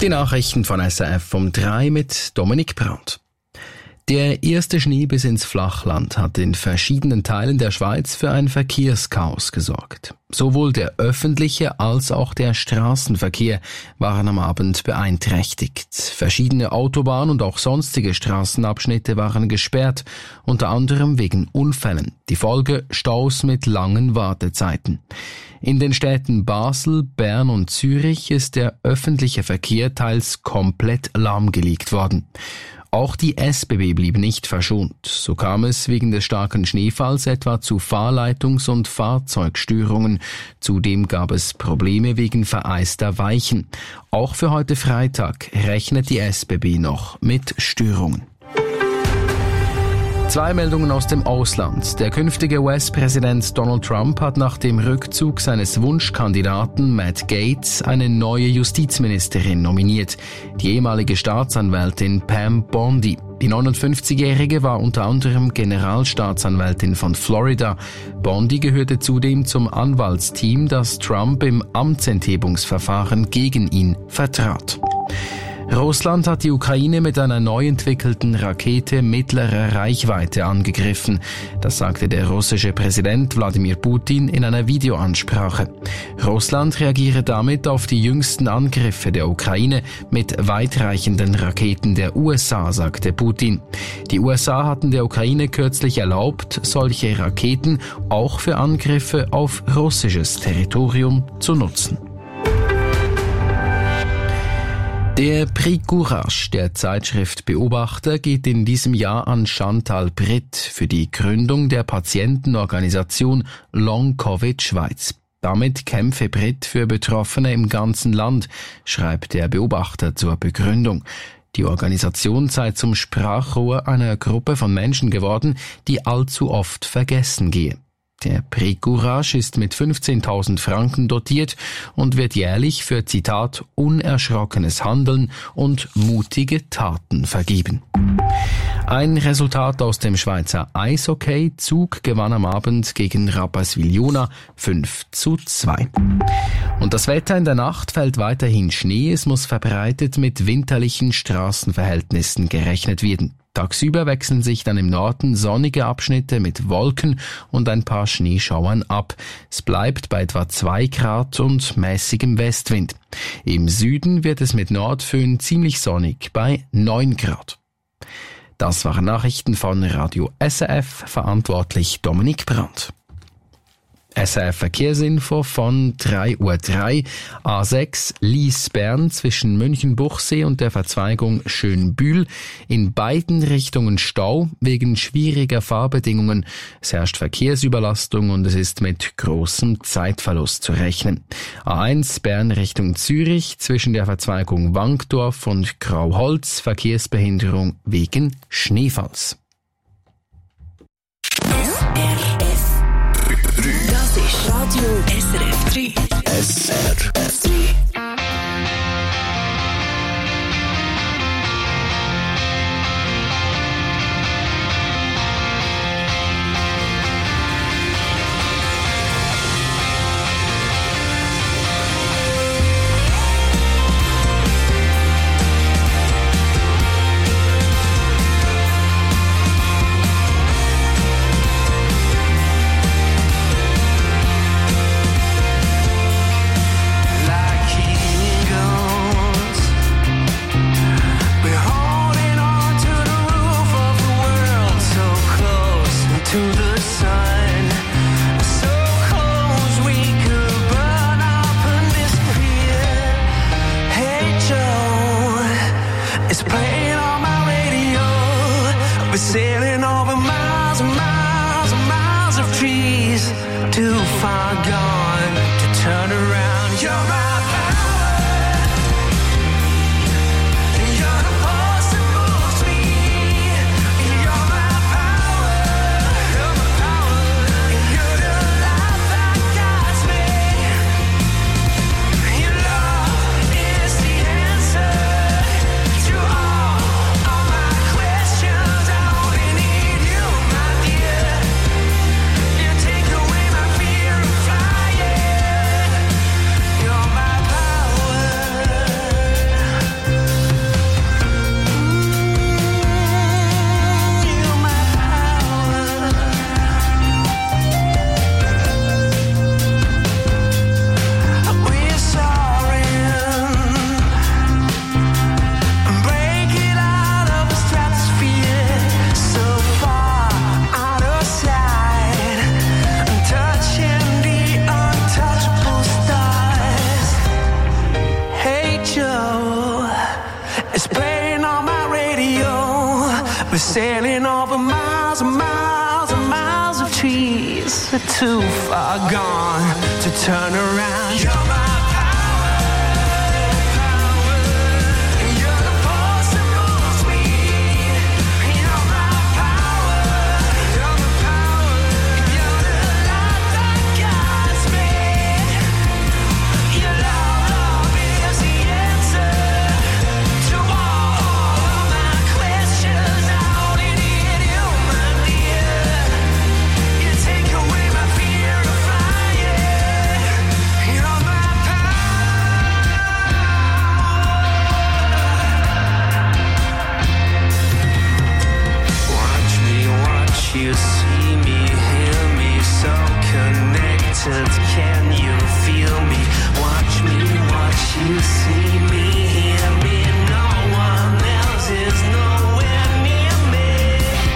Die Nachrichten von SRF um 3 mit Dominik Brandt. Der erste Schnee bis ins Flachland hat in verschiedenen Teilen der Schweiz für ein Verkehrschaos gesorgt. Sowohl der öffentliche als auch der Straßenverkehr waren am Abend beeinträchtigt. Verschiedene Autobahnen und auch sonstige Straßenabschnitte waren gesperrt, unter anderem wegen Unfällen. Die Folge: Staus mit langen Wartezeiten. In den Städten Basel, Bern und Zürich ist der öffentliche Verkehr teils komplett lahmgelegt worden. Auch die SBB blieb nicht verschont. So kam es wegen des starken Schneefalls etwa zu Fahrleitungs- und Fahrzeugstörungen. Zudem gab es Probleme wegen vereister Weichen. Auch für heute Freitag rechnet die SBB noch mit Störungen. 2 Meldungen aus dem Ausland. Der künftige US-Präsident Donald Trump hat nach dem Rückzug seines Wunschkandidaten Matt Gaetz eine neue Justizministerin nominiert, die ehemalige Staatsanwältin Pam Bondi. Die 59-Jährige war unter anderem Generalstaatsanwältin von Florida. Bondi gehörte zudem zum Anwaltsteam, das Trump im Amtsenthebungsverfahren gegen ihn vertrat. Russland hat die Ukraine mit einer neu entwickelten Rakete mittlerer Reichweite angegriffen. Das sagte der russische Präsident Wladimir Putin in einer Videoansprache. Russland reagiere damit auf die jüngsten Angriffe der Ukraine mit weitreichenden Raketen der USA, sagte Putin. Die USA hatten der Ukraine kürzlich erlaubt, solche Raketen auch für Angriffe auf russisches Territorium zu nutzen. Der Prix Courage der Zeitschrift Beobachter geht in diesem Jahr an Chantal Britt für die Gründung der Patientenorganisation Long Covid Schweiz. Damit kämpfe Britt für Betroffene im ganzen Land, schreibt der Beobachter zur Begründung. Die Organisation sei zum Sprachrohr einer Gruppe von Menschen geworden, die allzu oft vergessen gehe. Der Prix Courage ist mit 15.000 Franken dotiert und wird jährlich für, Zitat, unerschrockenes Handeln und mutige Taten vergeben. Ein Resultat aus dem Schweizer Eishockey. Zug gewann am Abend gegen Rapperswil-Jona 5:2. Und das Wetter: in der Nacht fällt weiterhin Schnee. Es muss verbreitet mit winterlichen Straßenverhältnissen gerechnet werden. Tagsüber wechseln sich dann im Norden sonnige Abschnitte mit Wolken und ein paar Schneeschauern ab. Es bleibt bei etwa 2 Grad und mäßigem Westwind. Im Süden wird es mit Nordföhn ziemlich sonnig bei 9 Grad. Das waren Nachrichten von Radio SRF, verantwortlich Dominik Brandt. SRF Verkehrsinfo von 3:03 Uhr. A6 Lies-Bern zwischen München-Buchsee und der Verzweigung Schönbühl. In beiden Richtungen Stau wegen schwieriger Fahrbedingungen. Es herrscht Verkehrsüberlastung und es ist mit großem Zeitverlust zu rechnen. A1 Bern Richtung Zürich zwischen der Verzweigung Wankdorf und Grauholz. Verkehrsbehinderung wegen Schneefalls. Das ist Radio SRF 3. SRF 3. Sailing over miles and miles and miles of trees, too far gone to turn around. You're my power, and you're the force that moves me. You're my power, and you're the life that guides me. Your love is the answer to all my questions. I only need you, my dear. You take away my fear of flying. are too far gone to turn around. You're my you see me, hear me, so connected. Can you feel me? Watch me, watch you see me, hear me. No one else is nowhere near me.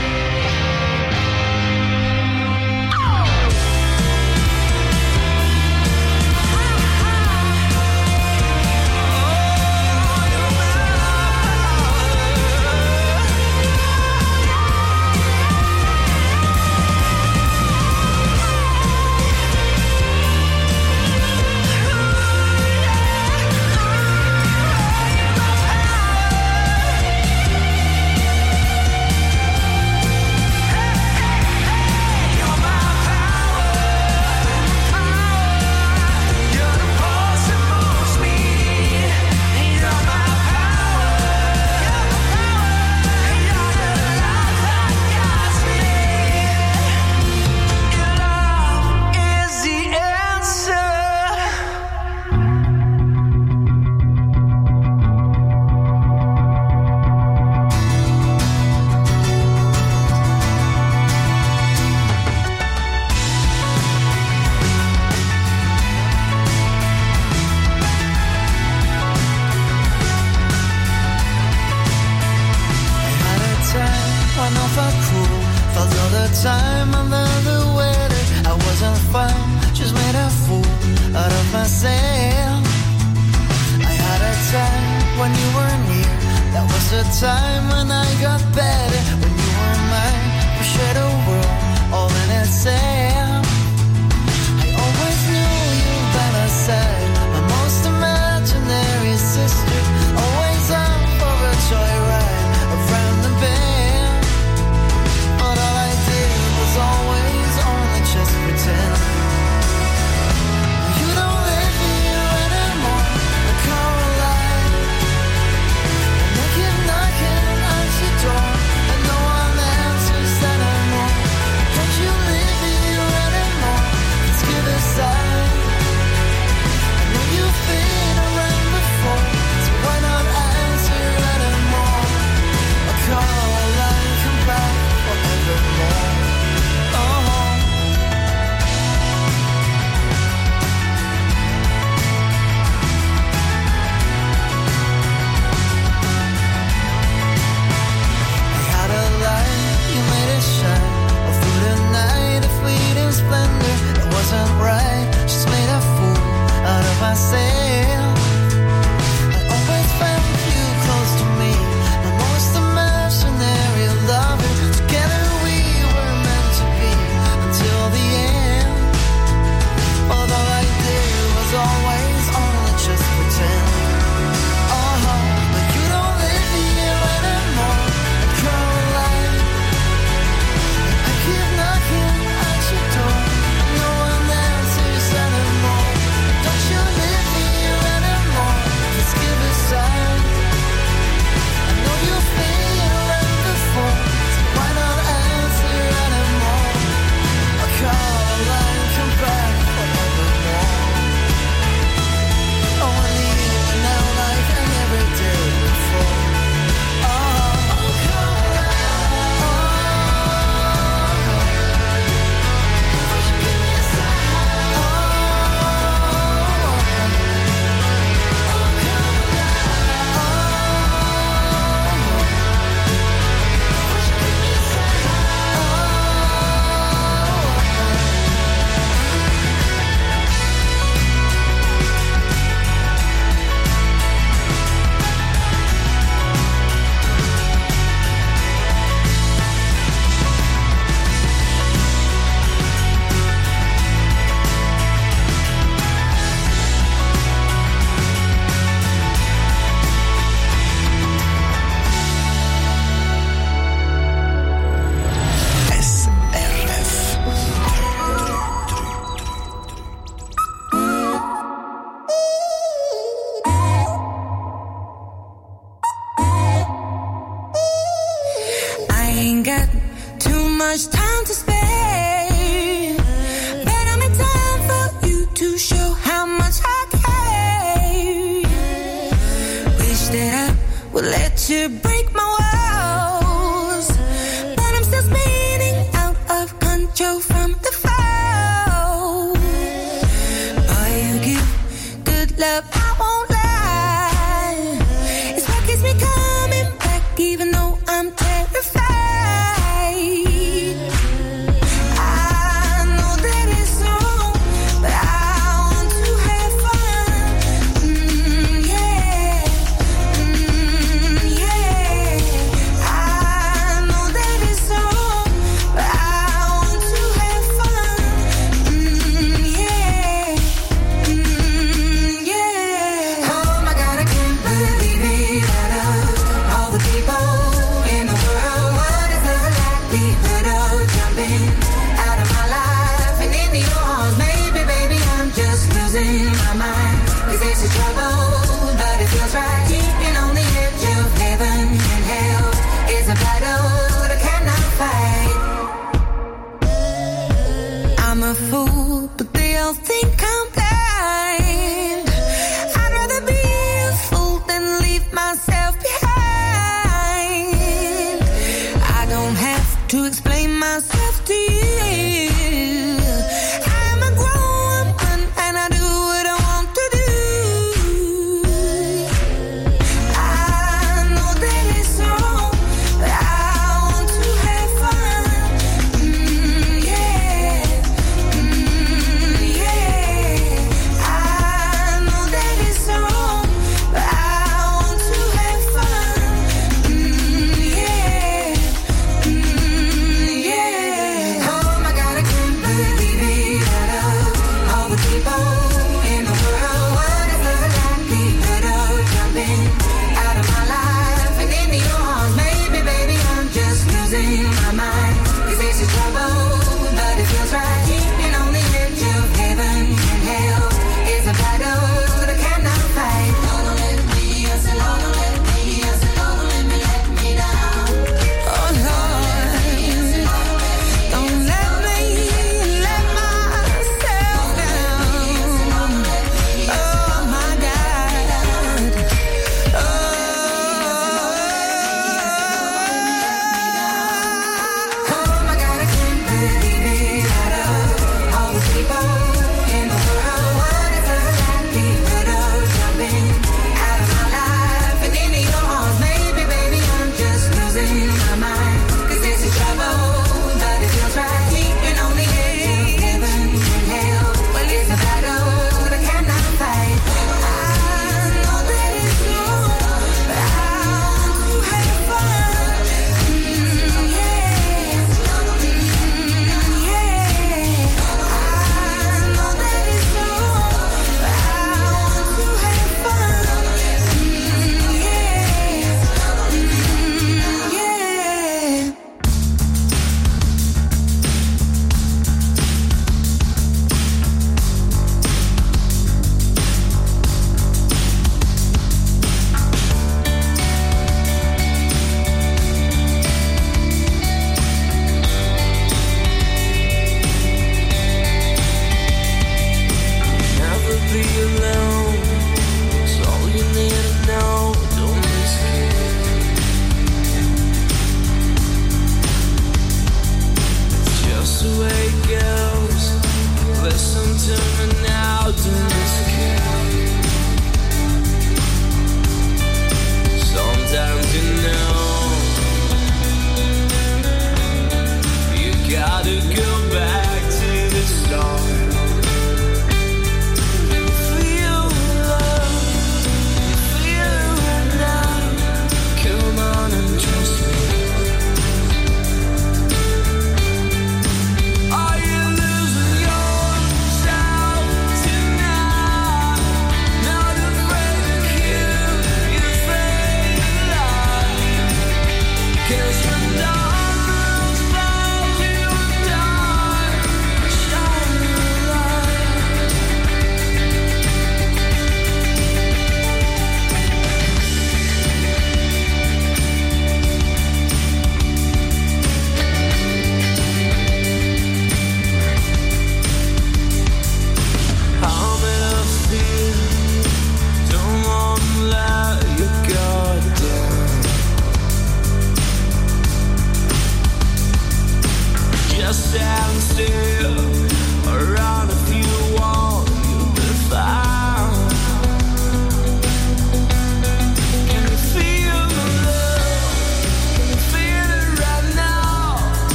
Time under the weather, I wasn't fine, just made a fool out of myself. I had a time when you were near, that was the time when I got better. When you were mine, we shared a world all in itself. I always knew you by my side, my most imaginary sister, always up for a joyride around the bend. Always only just pretend. You don't live here anymore, like Caroline. And I keep knocking at your door. to break my walls, but I'm still spinning out of control from the fall. Boy, you give good love, I won't lie. It's what keeps me coming back, even though I'm terrified. I know that it's wrong, but I want to have fun. Yeah, yeah. I know that it's wrong, but I want to have fun. Yeah, yeah. Oh my God, I can't believe it. Out of all the people in the world, what is the likelihood of jumping out of my life and into your arms? Maybe, baby, I'm just losing my mind. 'Cause it's a trouble, but it feels right. Keeping on the edge of heaven and hell is a battle that I cannot fight. I'm a fool, but they all think I'm blind. I'd rather be a fool than leave myself behind. I don't have to explain myself to you. I'm a grown woman and I do what I want to do. I know that it's wrong, but I want to have fun. Yeah, yeah. I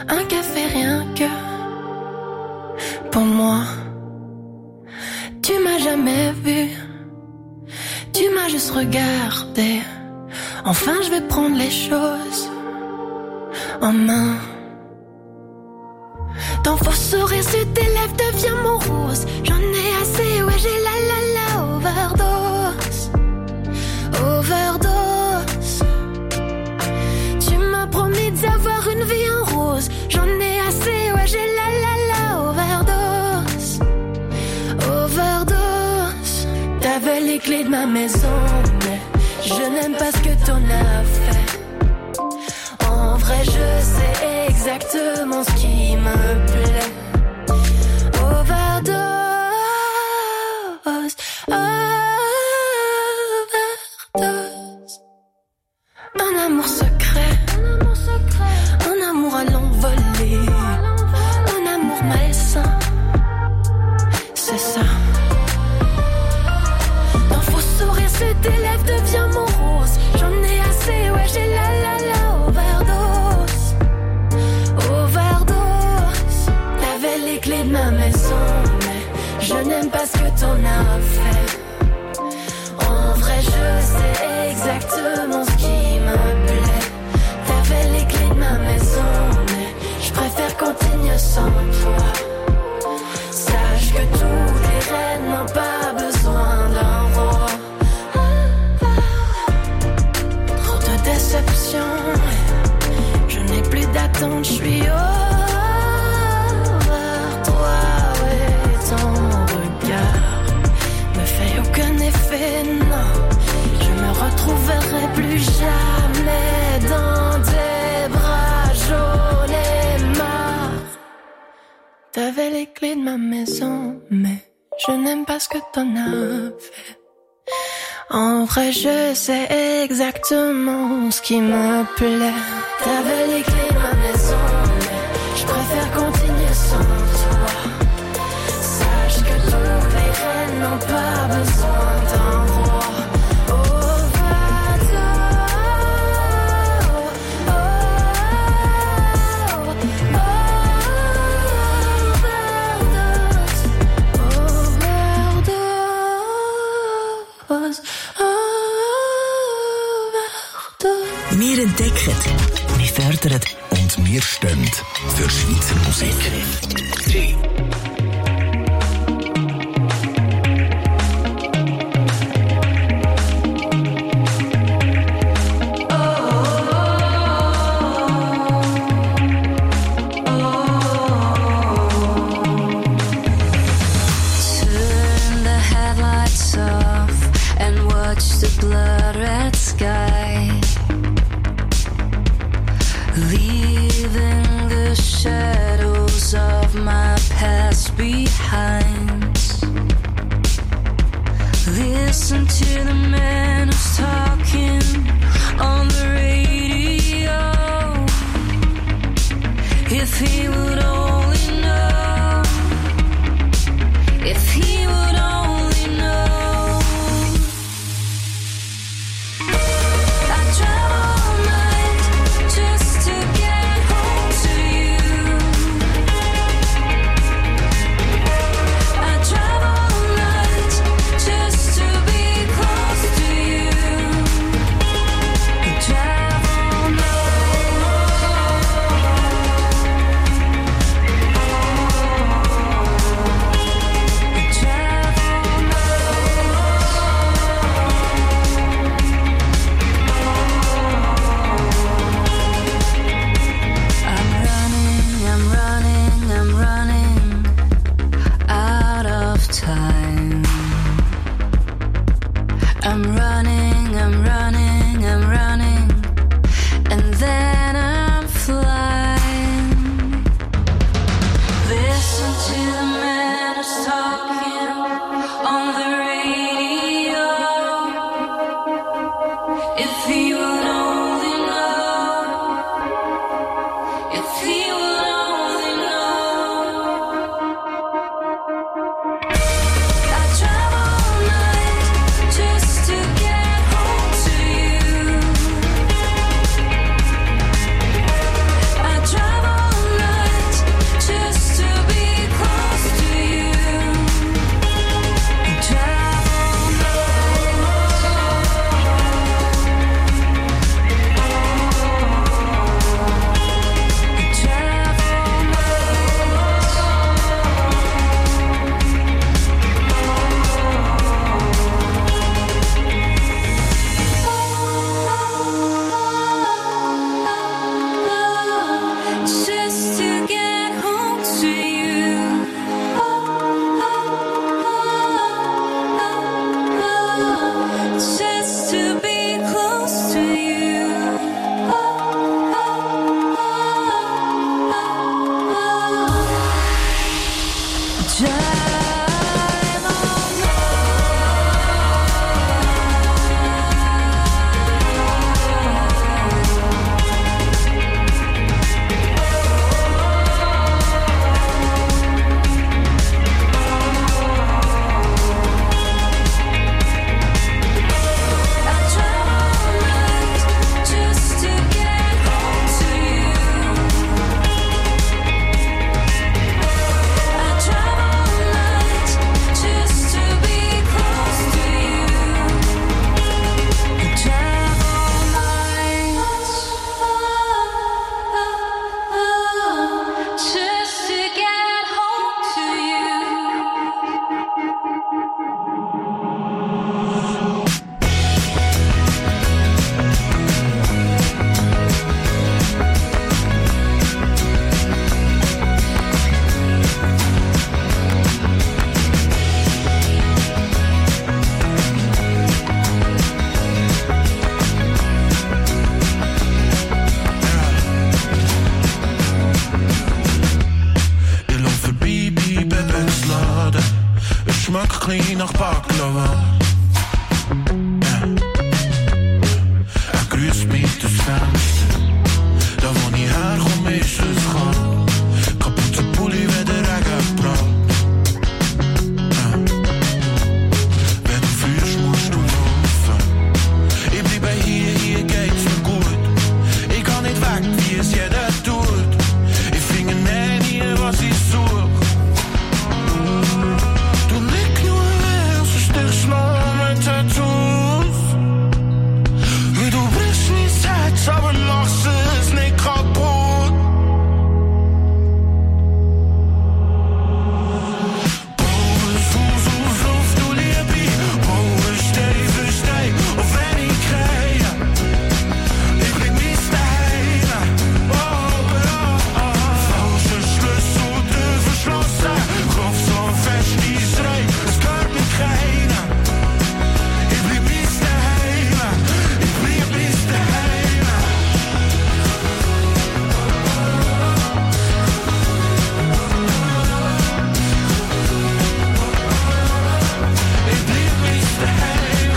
un café rien que pour moi. Tu m'as jamais vu, tu m'as juste regardé. Enfin je vais prendre les choses en main. Ton faux sourire sur tes lèvres devient mon rose. J'en ai assez, ouais j'ai la overdose. Overdose. Tu m'as promis d'avoir une vie en rose. J'en ai assez, ouais j'ai la overdose. Overdose. T'avais les clés de ma maison, mais je n'aime pas ce que t'en as fait. En vrai je sais exactement ce qui me plaît. Overdose. Overdose. Un amour secret, un amour à l'envolée, un amour malsain, c'est ça. D'un faux sourire sur tes lèvres devient mon rose. J'en ai assez, ouais j'ai la overdose. Overdose. T'avais les clés de ma maison, mais je n'aime pas ce que t'en as fait. En vrai je sais exactement ce qui me plaît. T'avais les clés de ma maison, mais je préfère continuer sans toi. Sache que toutes les reines n'ont pas besoin d'un roi. Trop de déception, je n'ai plus d'attente, je suis over toi, ouais, ton regard me fait aucun effet, non. Je me retrouverai plus jamais dans tes bras jaunes et marre. T'avais les clés de ma maison, mais je n'aime pas ce que t'en as fait. En vrai je sais exactement ce qui me plaît. T'avais les clés de ma maison, mais je préfère continuer sans toi. Sache que toutes les reines n'ont pas besoin d'un roi. Wir entdecken, wir fördern und wir stehen für Schweizer Musik. Turn the headlights off and watch the blood red sky. Leaving the shadows of my past behind. Listen to the man who's talking on the radio. If he would only know, if he would only know. I drive all night just to get home to you. I drive all night just to be close to you. I drive all night. I drive all I'm running out of time. I'm running, and then I'm flying. Listen to the man who's talking on the radio. If he would only know, if he would only know. I drive all night just to get home to you. I drive all nach Baklava. Er grüßt mich durchs Fenster. Da wo ich herkomme ist es kalt. Kaputter Pulli, wenn der Regen prallt. Wenn du fühlst, musst du laufen. Ich bleibe hier geht's mir gut. Ich kann nicht weg, wie es jeder tut. Ich finde nie, was ich such. Du liegst nur her, so stichst noch mit Tattoos. Du brichst nicht das Herz, aber machst es nicht kaputt. Baue Fuß auf Luft, du Liebe. Baue Steg für Steg, auch wenn ich kriege. Ich bring mich daheim. Falsche Schlüssel, Tür verschlossen. Kopf so fest, ich schrei, es gehört mir keiner. Ich bring mich daheim. Ich bring mich daheim. Ich bring mich daheim.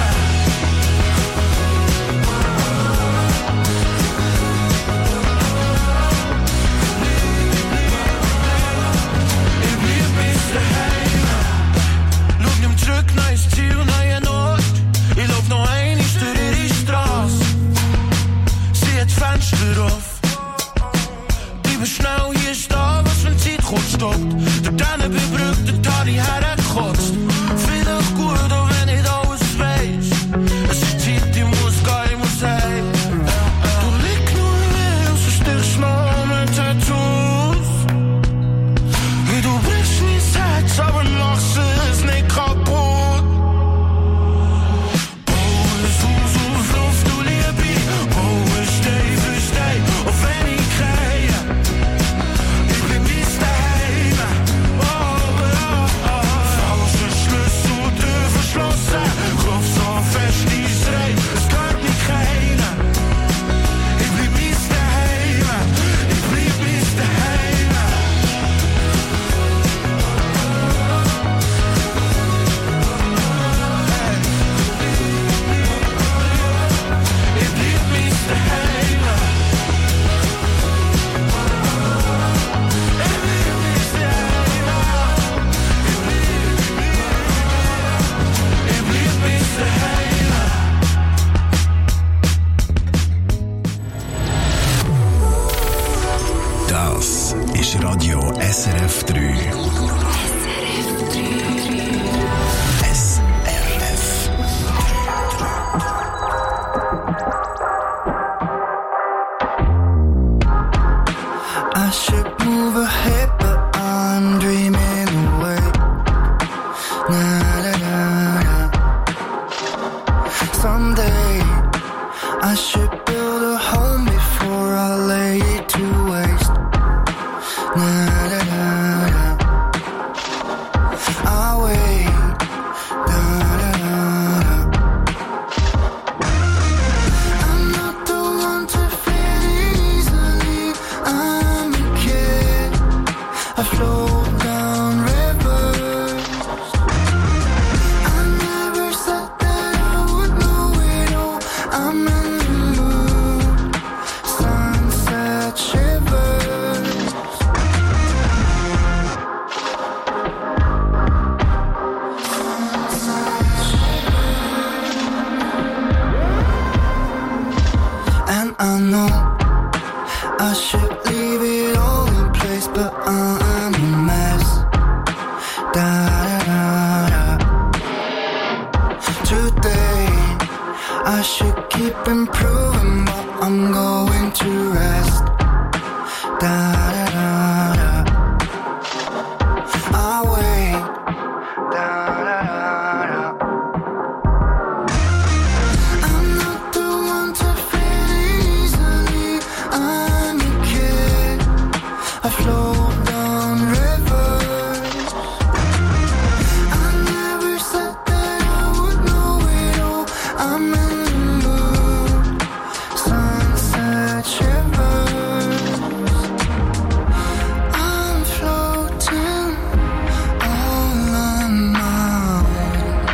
Ich bring mich daheim. Schau nicht zurück, neues Ziel, neue Ort. Ich lauf noch einmal durch ihre Straße. Sie hat Fenster auf. Bleibe schnell hier stehen, was wenn die Zeit kurz stoppt. Durch diese bebrückte Tari hergekotzt. Vielleicht gut, auch wenn nicht alles weiss. Es ist Zeit, ich muss gehen, ich muss heim. Du liegst nur her, so stichst noch mit Tattoos. Du brichst nicht das Herz, aber machst es nicht kaputt. Baue Fuß auf Luft, du Liebe. Baue Steg für Steg, auch wenn ich kriege. Ich bring mich daheim. Falsche Schlüssel, Tür verschlossen. Kopf so fest, ich schrei, es gehört mir keiner. Ich bring mich daheim. Ich bring mich daheim. Ich bring mich daheim. Ich bring mich daheim. Ich bring mich daheim. Das ist Radio SRF 3. SRF. I should move ahead, but I'm dreaming away. Na na na na. Someday I should build a home before I lay it to waste. Na na na na. I wait. Na na na na. I'm not the one to fit easily. I'm a kid. I flow down rivers. I never said that I would know it all. I'm in the mood. Sunset shivers. And I know I should leave it all in place, but I'm a mess. Da da da da. Today I should keep improving, but I'm going to rest. Da da da da. I wait. Da da da da. I'm not the one to fit easily. I'm a kid. I flow down rivers. I never said that I would know it all. I'm in the mood. Sunset shivers. I'm floating all on my own.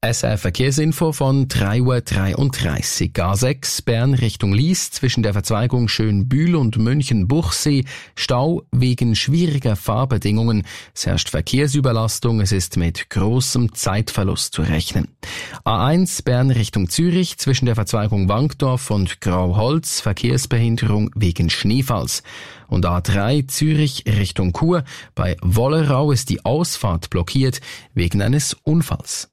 SRF Verkehrsinfo von 3:33 Uhr. A6 Bern Richtung Lies zwischen der Verzweigung Schönbühl und München-Buchsee. Stau wegen schwieriger Fahrbedingungen. Es herrscht Verkehrsüberlastung. Es ist mit großem Zeitverlust zu rechnen. A1 Bern Richtung Zürich zwischen der Verzweigung Wankdorf und Grauholz. Verkehrsbehinderung wegen Schneefalls. Und A3 Zürich Richtung Chur. Bei Wollerau ist die Ausfahrt blockiert wegen eines Unfalls.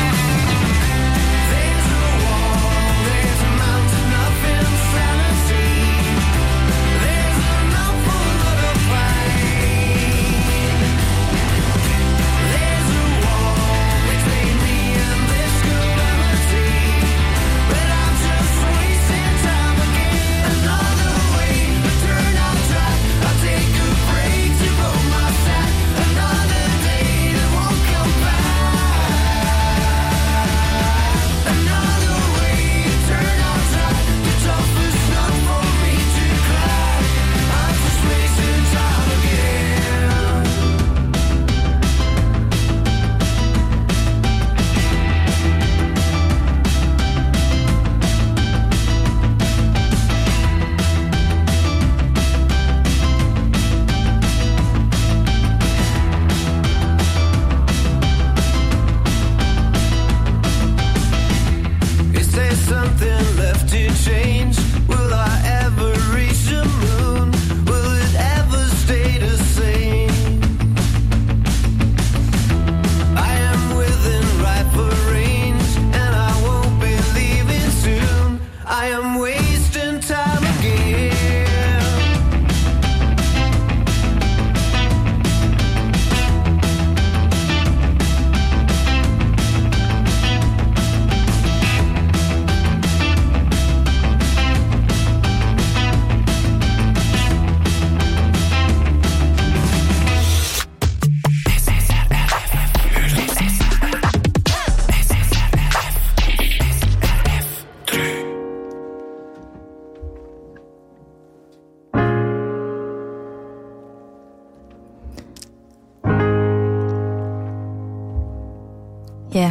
Yeah.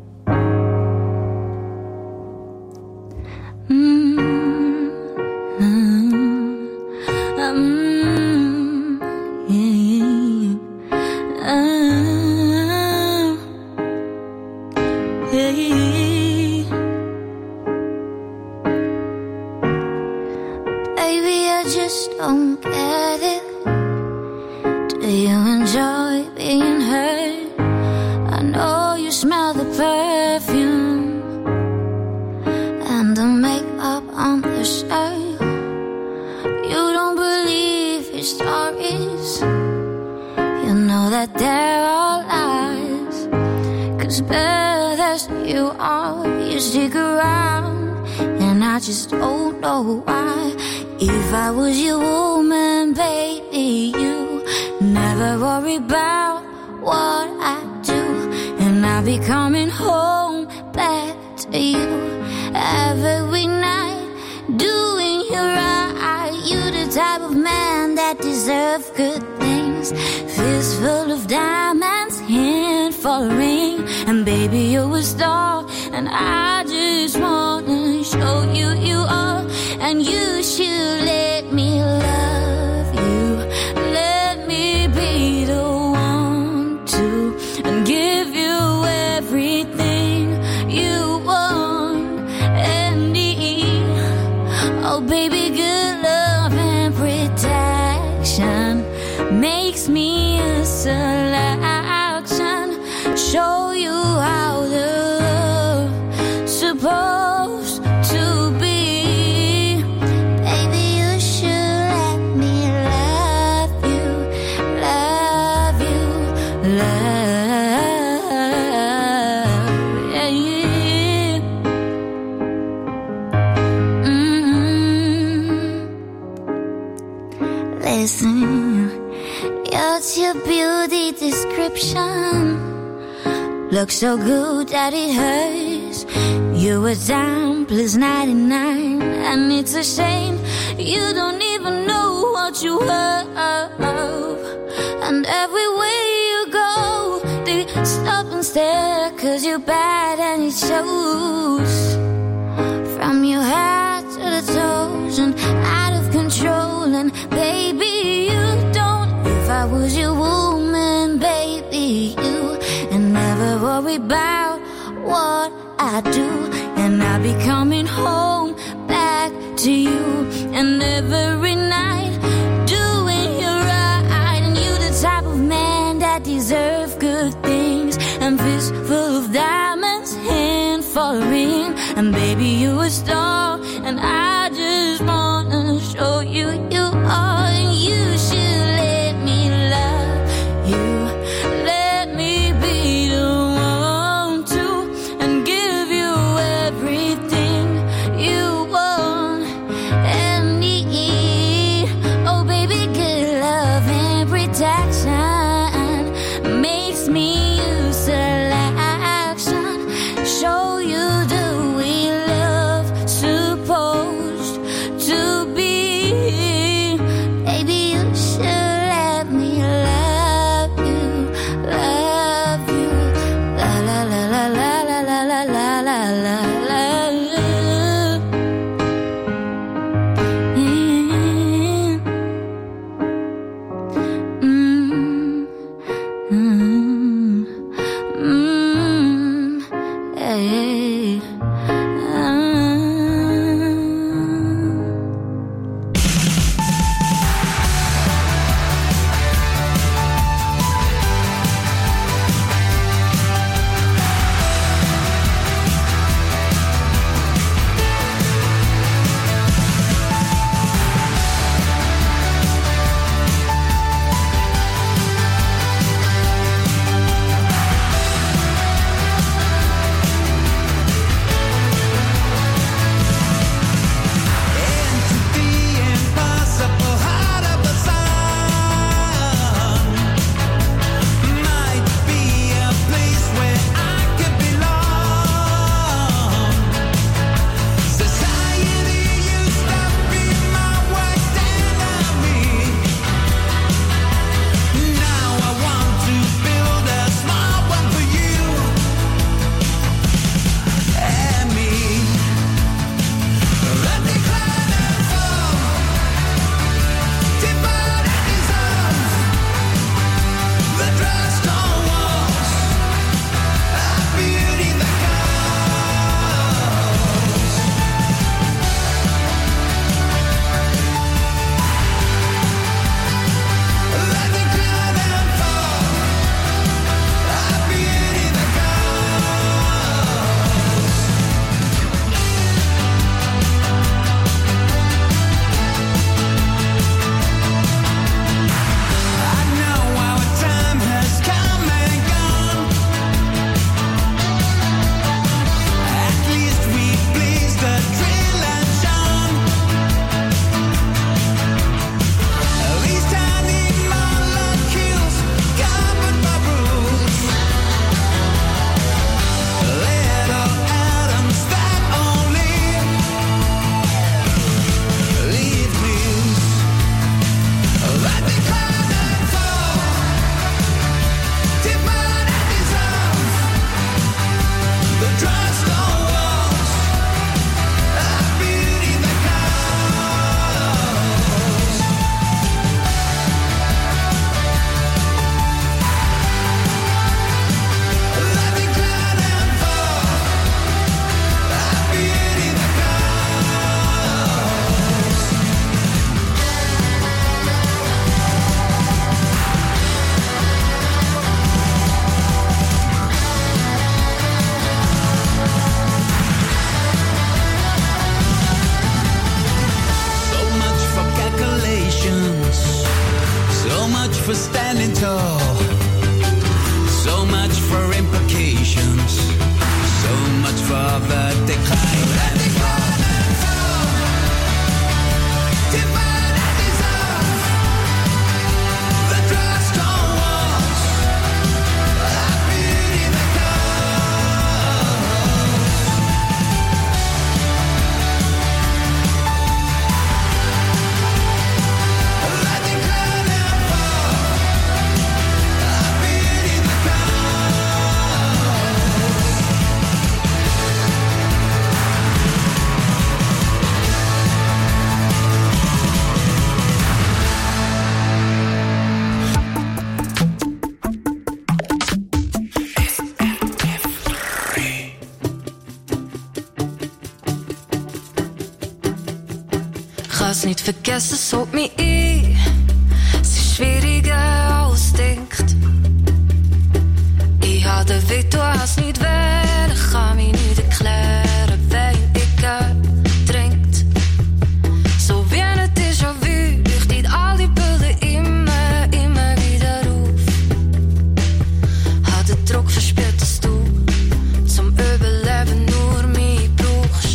Baby, I just don't get it. Do you enjoy being hurt? I know you smell the perfume and the makeup on the shirt. You don't believe his stories. You know that they're all lies. 'Cause bad as you are, you stick around, and I just don't know why. If I was your woman, baby, you never worry about what I do, and I'll be coming home back to you every night, doing you right. You the type of man that deserves good things, fistful of diamonds, handful of ring, and baby, you're a star, and I just wanna show you you are, and you should let me love you, let me be the one to and give you everything you want and need. Oh baby, good love and protection makes me a selection. Show you how the supposed to be. Baby, you should let me love you, love you, love. Yeah, yeah. Listen, what's your beauty description? Looks so good that it hurts. You a dime plus 99, and it's a shame you don't even know what you have. And everywhere you go, the stop and stare, 'cause you're bad and it shows. From your head to the toes and out of control. And baby, you don't. If I was your woman, baby, you. And never worry about what I do. And I'll be coming home back to you. And every night doing you right. And you the type of man that deserve good things. And fist full of diamonds, hand for a ring. And baby, you a star, and I just wanna show you you are. And you should let me love you. Let me be the one to, and give you everything you want and need. Oh baby, good love and protection makes me use selection. Show you the way love supposed to be. Baby, you should let me love you, love you. La la la la la la la la la la la la. Hey. For standing tall, so much for implications, so much for the decline and fall. Divide and dissolve, the trust on walls, our beauty the let the cloud and fall. vergessen, es holt mich ein. Es ist schwieriger als denkt. Ich habe den Weg, du hast nicht wählen, ich kann mich nicht erklären, wen ich drängt. So wie ein Déjà-vu, leuchtet all die Bilder immer wieder auf. Hab den Druck verspürt, dass du zum Überleben nur mich brauchst.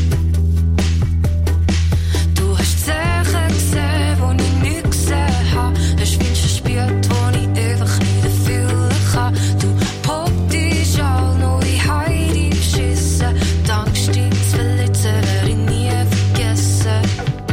Du hast Zeichen gesehen, wo ich nicht gesehen habe. Hast Wünsche gespürt, wo ich einfach nicht erfüllen kann. Du Pottisch all neue Heidi beschissen. Dank stets verletzen, werde ich nie vergessen.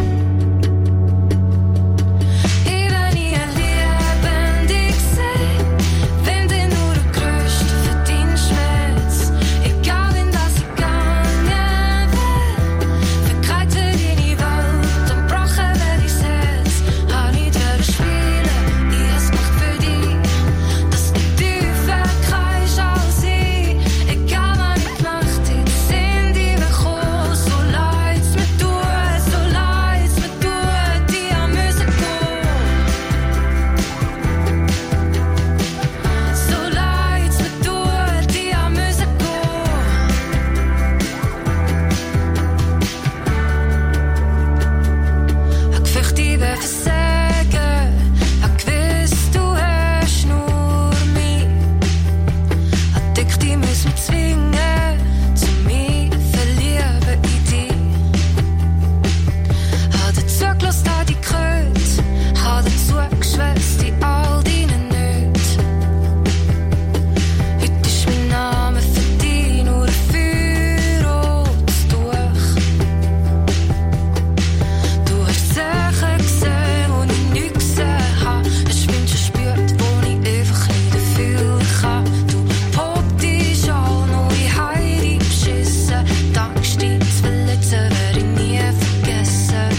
Ich will nie lebendig sein, wenn du nur der Größte für deinen Schmerz. Egal, wenn das ich gegangen wäre, verkreizt für deine Welt und gebrochen werde ich's Herz. Hab nicht wollen spielen, ich hab's gemacht für dich, dass du tiefer kreist als ich. Egal, was ich gemacht hab, sind die gekommen. So leid's mir tut, die haben müssen gehen. So leid's mir tut, die haben müssen gehen. Ich fürchte, ich werde versagen. Ich gewiss, du hast nur mich. Ich denke, die müssen mich zwingen, zu mir verlieben in dich. Hab dir zugelassen, hab dich gehört. Hab dir zugeschwätzt in all deinen Nöten. Heute ist mein Name für dich nur ein feuerrotes Tuch. Du hast Sachen gesehen, wo ich nicht gesehen hab. Hast Wünsche gespürt, wo ich einfach nicht erfüllen kann. Du Pottisch all neue Heidi beschissen. Dank stets verletzen, werde ich nie vergessen.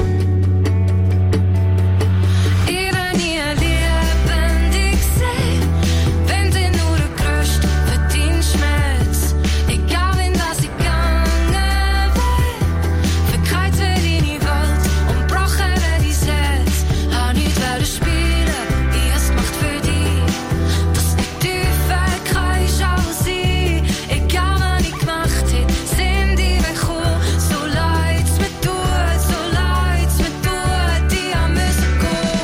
Ich will nie lebendig sein, wenn du nur der Größte für deinen Schmerz. Egal, wenn das ich gegangen wäre, verkreizt für deine Welt und gebrochen werde ich's Herz. Hab nicht wollen spielen, ich hab's gemacht für dich, dass du tiefer kreist als ich. Egal, was ich gemacht hab, sind die gekommen. So leid's mir tut, die haben müssen gehen.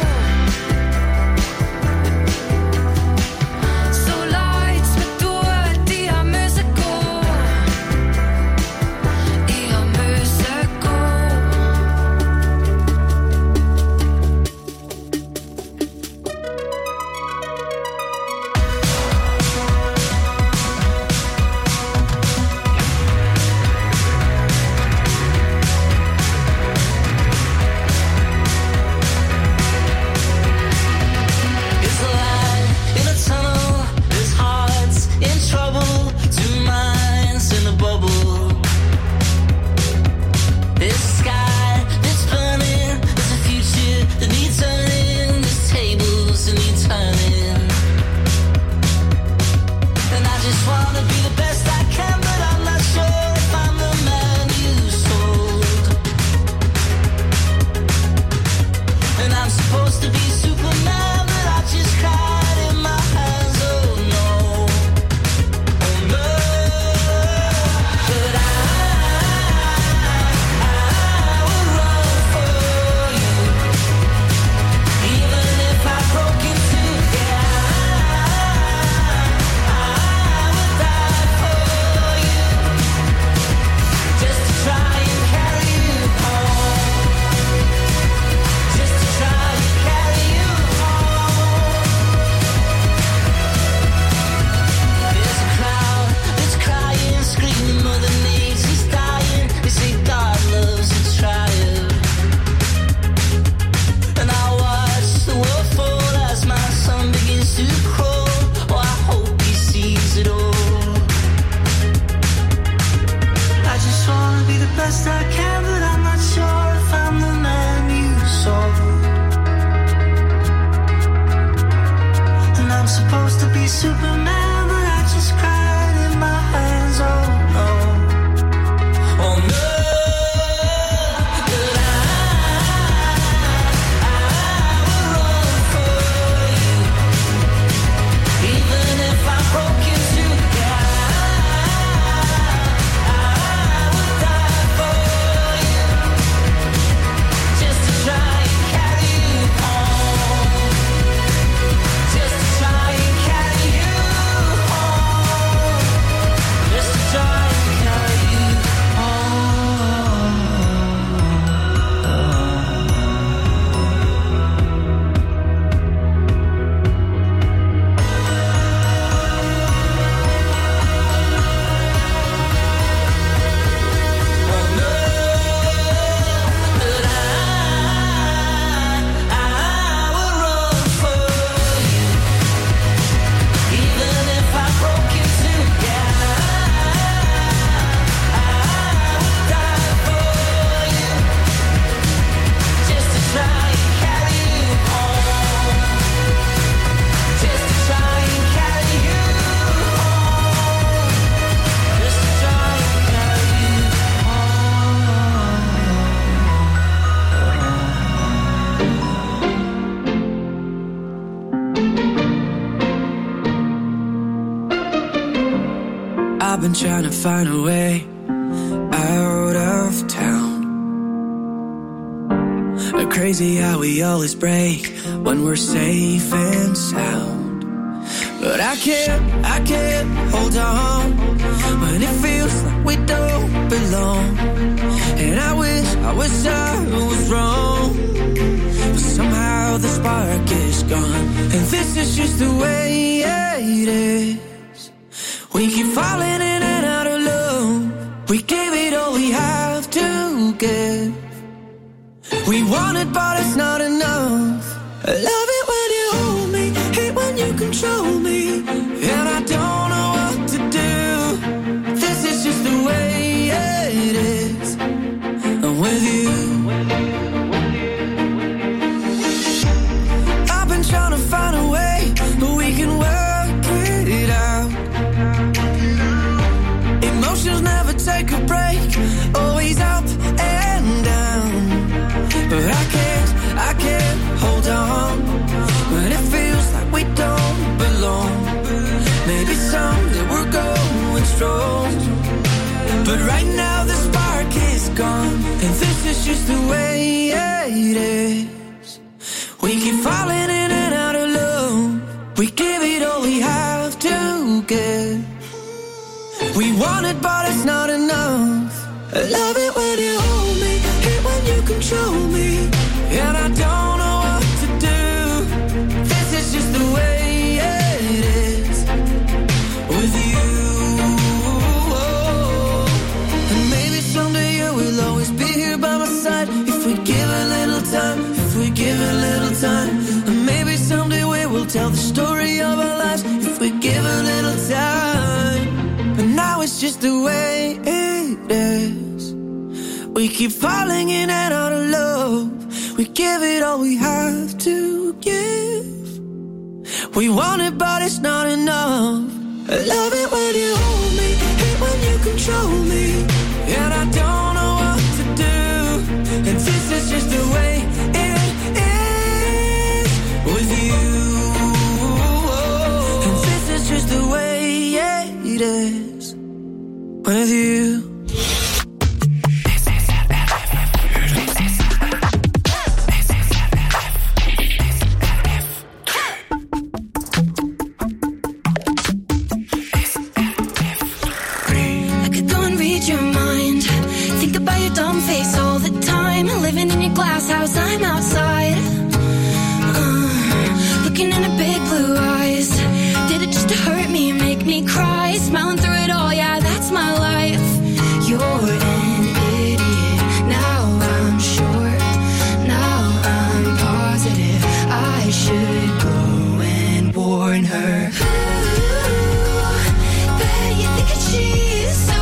So leid's mir tut, die haben müssen gehen. Ich hab müssen gehen. It's a light in a tunnel, there's hearts in trouble, two minds in a bubble. There's a sky that's burning, there's a future that needs turning, there's tables that need turning. And I just wanna be the best I can, but I'm not sure if I'm the man you sold. And I'm supposed to be Superman, but I just cried in my hands. Oh no, oh no. But I will run for you, even if I broke in two. Yeah, I would die for you, just to try and carry you home. Just to try and carry you home. There's a crowd that's crying, screaming, Mother Nature's dying. They say God loves a trial. And I watch the world fall as my son begins to crawl. Oh, I hope he sees it all. I just wanna be the best I can, but I'm not sure if I'm the man you saw. And I'm supposed to be Superman, but I just cried in my hands. Oh no, oh no. But I I've been trying to find a way out of town. Crazy how we always break when we're safe and sound. But I can't hold on when it feels like we don't belong. And I wish I was wrong, but somehow the spark is gone. And this is just the way it is. We keep falling in and out of love. We gave it all we have to give. We want it, but it's not enough. I love it when you hold me, hate when you control me, and I don't know what to do. This is just the way it is. I'm with you. I've been trying to find a way, but we can work it out. Emotions never take a break, always up and down. But I can't hold on when it feels like we don't belong. Maybe someday we're going strong, but right now the spark is gone. And this is just the way it is. We keep falling in and out of love. We give it all we have to give. We want it, but it's not enough. I love it when you hold me, hate when you control me, and I don't know what to do. This is just the way it is with you. And maybe someday you will always be here by my side if we give a little time, if we give a little time. And maybe someday we will tell the story of our lives if we give a little time. But now it's just the way it is. We keep falling in and out of love. We give it all we have to give. We want it, but it's not enough. I love it when you hold me, hate when you control me, and I don't know what to do. And this is just the way it is with you. And this is just the way it is with you. I'm outside, looking in her big blue eyes. Did it just to hurt me and make me cry? Smiling through it all, yeah, that's my life. You're an idiot, now I'm sure. Now I'm positive I should go and warn her. Ooh, bet you think that she's so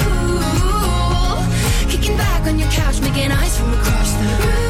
cool, kicking back on your couch, making eyes from across the room.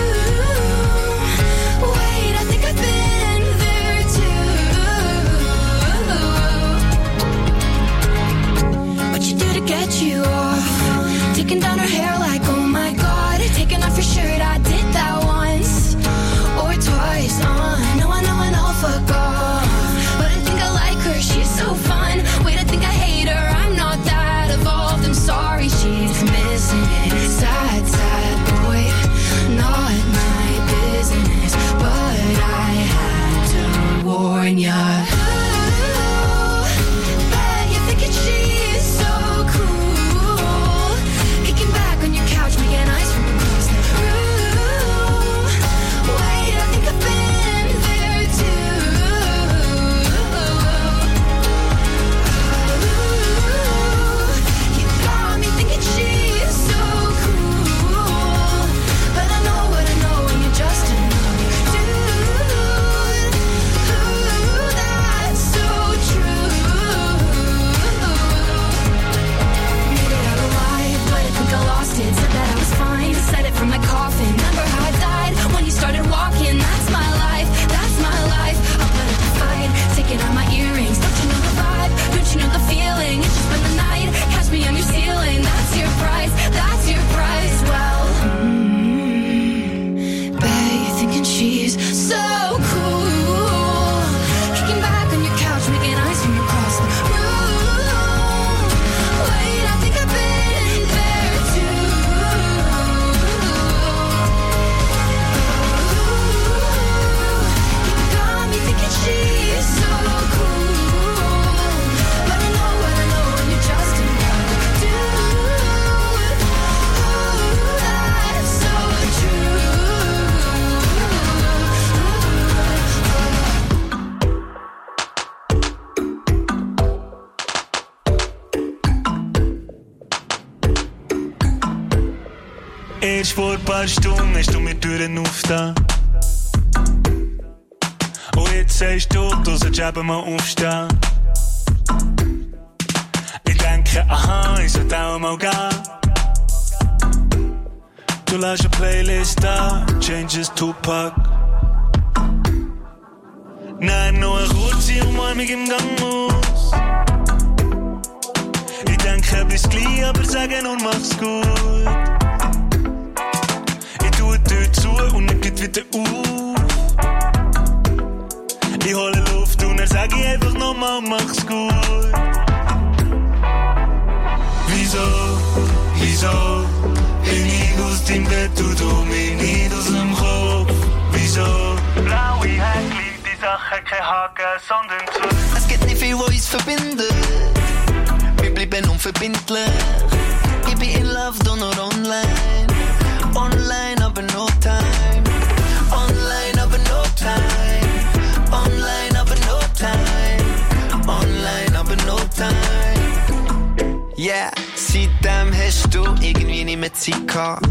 Get you off, taking down her hair like, oh my god, taking off your shirt, I did that once or twice. I know and I'll fuck off, but I think I like her, she's so fun. Wait, I think I hate her, I'm not that evolved. I'm sorry, she's missing it. Sad, sad boy, not my business, but I had to warn ya. That Erst vor ein paar Stunden hast du mir die Türen aufgetan. Und jetzt sagst du sollst eben mal aufstehen. Ich denke, aha, ich sollte auch mal gehen. Du lässt eine Playlist da, Changes Tupac. Nein, nur eine kurze Umarmung im Gang muss. Ich denke, bis gleich, aber sage nur, mach's gut. Ich tue die Tür zu und dann geht wieder auf. Ich hole Luft und dann sag ich einfach nochmal, mach's gut. Wieso bin ich aus deinem Bett und du mich nicht aus dem Kopf? Wieso? Blaue Häkchen, die Sache kein Haken, sondern zu. Es gibt nicht viel, was uns verbindet. Wir bleiben unverbindlich. Ich bin in love, doch nur online. Online, aber no time. Online, aber no time. Online, aber no time. Online, aber no time. Yeah, seitdem hast du irgendwie nicht mehr Zeit gehabt.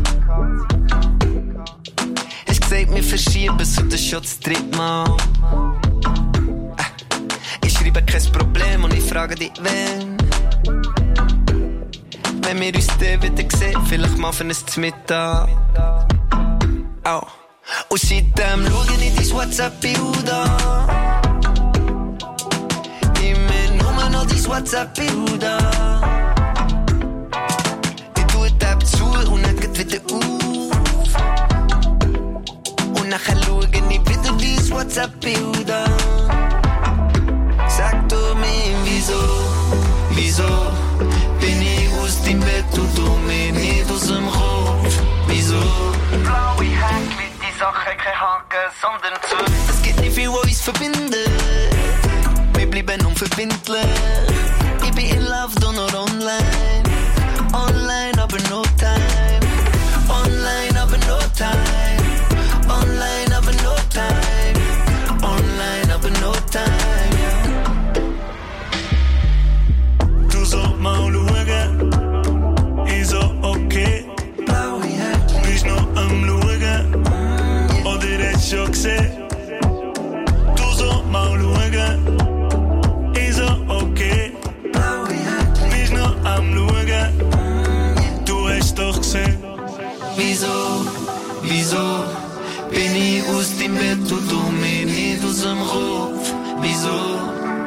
Hast gesagt, wir verschieben so das schon das dritte Mal. Ich schreibe kein Problem und ich frage dich, wenn wir uns dann wieder sehen, vielleicht mal für ein Mittag. Oh. Und seitdem schau ich dein WhatsApp-Bild an. Immer nur noch dein WhatsApp-Bild an. Ich tue die App zu und dann geht wieder auf. Und nachher schau ich wieder dein WhatsApp-Bild an. Sag du mir, wieso bin ich aus deinem Bett und du mir nicht aus dem Kopf? Wieso? Blaue Häkchen, die Sache kein Haken, sondern zu. Es gibt nicht viel, was uns verbindet. Wir bleiben unverbindlich. Ich bin in love, doch nur online. Online, aber no time. Online, aber no time. Online, aber no time. Online, aber no time. So mal schauen, ich so okay. Bist noch am Schauen, oder hast schon gesehen? Du so mal schauen, ich so okay. Bist noch am Schauen, du hast doch gesehen. Wieso bin ich aus dem Bett und du mir nicht aus dem Kopf? Wieso?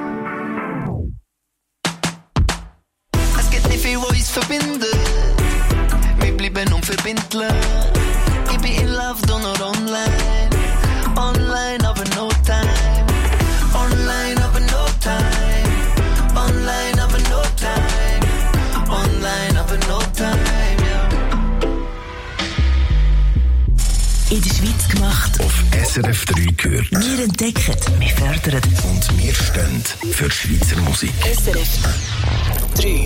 Verbindet. Wir bleiben unverbindlich. Ich bin in love, doch nur online. Online, aber no time. Online, aber no time. Online, aber no time. Online, aber no time, yeah. In der Schweiz gemacht. Auf SRF 3 gehört. Wir entdecken, wir fördern Und wir stehen für Schweizer Musik. SRF 3.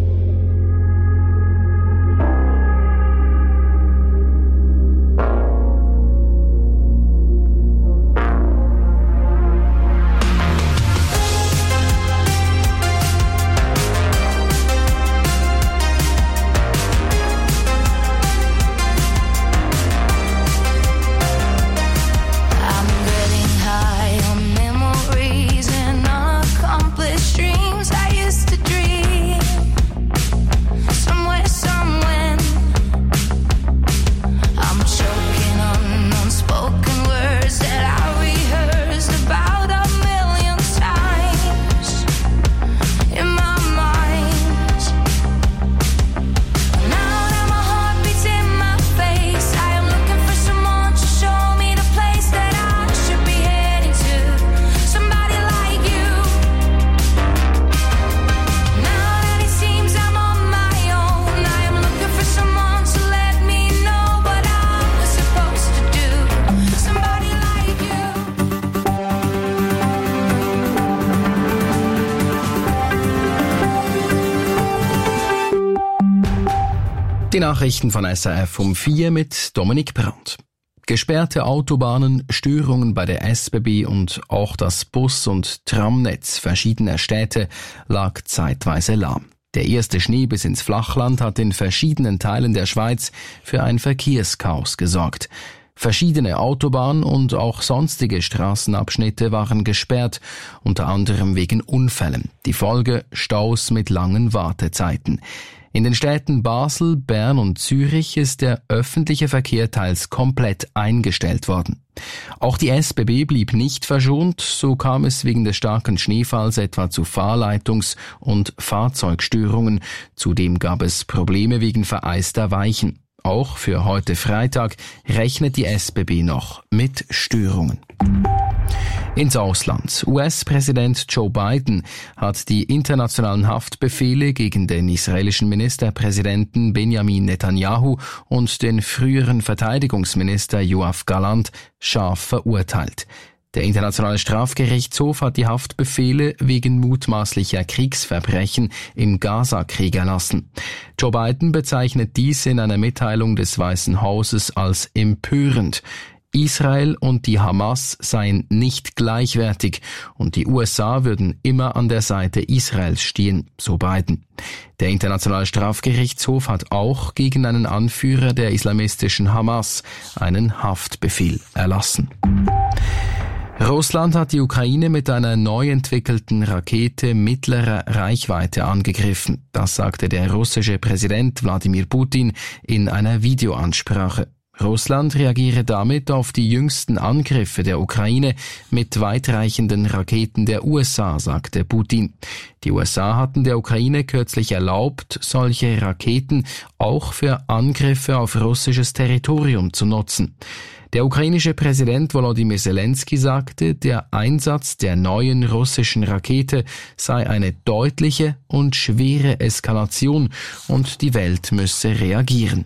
Die Nachrichten von SRF um 4 mit Dominik Brandt. Gesperrte Autobahnen, Störungen bei der SBB und auch das Bus- und Tramnetz verschiedener Städte lag zeitweise lahm. Der erste Schnee bis ins Flachland hat in verschiedenen Teilen der Schweiz für ein Verkehrschaos gesorgt. Verschiedene Autobahn- und auch sonstige Straßenabschnitte waren gesperrt, unter anderem wegen Unfällen. Die Folge: Staus mit langen Wartezeiten. In den Städten Basel, Bern und Zürich ist der öffentliche Verkehr teils komplett eingestellt worden. Auch die SBB blieb nicht verschont, so kam es wegen des starken Schneefalls etwa zu Fahrleitungs- und Fahrzeugstörungen. Zudem gab es Probleme wegen vereister Weichen. Auch für heute Freitag rechnet die SBB noch mit Störungen. Ins Ausland. US-Präsident Joe Biden hat die internationalen Haftbefehle gegen den israelischen Ministerpräsidenten Benjamin Netanyahu und den früheren Verteidigungsminister Yoav Gallant scharf verurteilt. Der Internationale Strafgerichtshof hat die Haftbefehle wegen mutmaßlicher Kriegsverbrechen im Gaza-Krieg erlassen. Joe Biden bezeichnet dies in einer Mitteilung des Weißen Hauses als empörend. Israel und die Hamas seien nicht gleichwertig und die USA würden immer an der Seite Israels stehen, so Biden. Der Internationale Strafgerichtshof hat auch gegen einen Anführer der islamistischen Hamas einen Haftbefehl erlassen. Russland hat die Ukraine mit einer neu entwickelten Rakete mittlerer Reichweite angegriffen. Das sagte der russische Präsident Wladimir Putin in einer Videoansprache. Russland reagiere damit auf die jüngsten Angriffe der Ukraine mit weitreichenden Raketen der USA, sagte Putin. Die USA hatten der Ukraine kürzlich erlaubt, solche Raketen auch für Angriffe auf russisches Territorium zu nutzen. Der ukrainische Präsident Volodymyr Zelensky sagte, der Einsatz der neuen russischen Rakete sei eine deutliche und schwere Eskalation und die Welt müsse reagieren.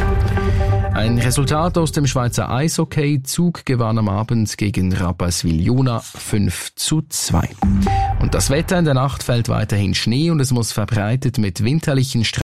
Ein Resultat aus dem Schweizer Eishockey: Zug gewann am Abend gegen Rapperswil-Jona 5:2. Und das Wetter: in der Nacht fällt weiterhin Schnee und es muss verbreitet mit winterlichen